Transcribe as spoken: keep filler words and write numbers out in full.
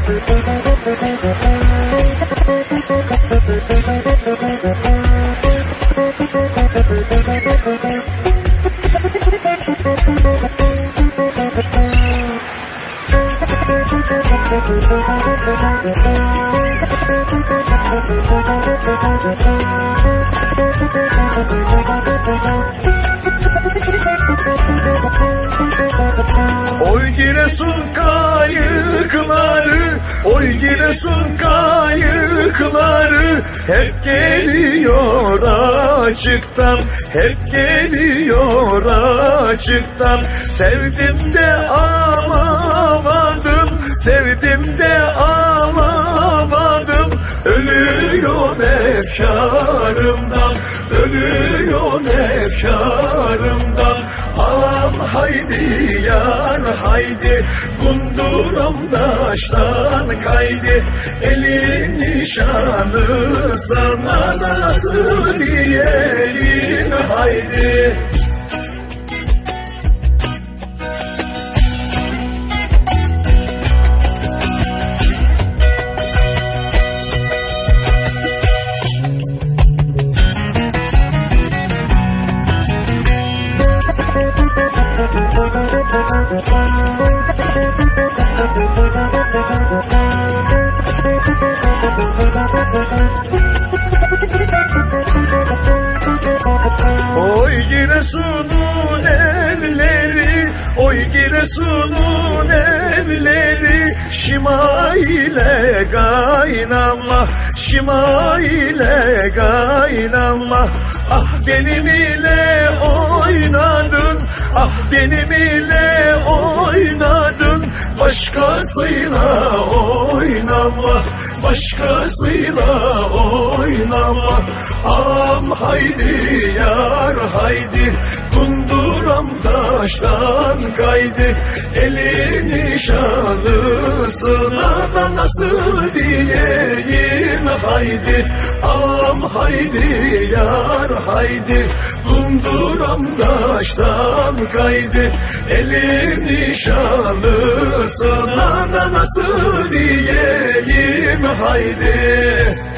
Oy Giresun kayıkları, oy Giresun kayıkları hep geliyor açıktan, hep geliyor açıktan. Sevdim de ağlamadım, sevdim de ağlamadım. Ölüyor efkarımdan, ölüyor efkarımdan. Ağam haydi yar haydi, kunduram taştan kaydı. Elin nişanı sana nasıl diyelim haydi. Oy Giresun'un evleri, oy Giresun'un evleri, şima ile kaynama, şima ile kaynama. Ah benim ile oynadın, ah benim ile oynadın. Başkasıyla oynama, başkasıyla oynama. Ağam haydi yar haydi, kunduram taştan kaydı. Elin nişanlısına da nasıl diyeyim haydi. Ağam haydi yar haydi, kunduram taştan kaydı. Elin nişanlısına da nasıl diyeyim haydi.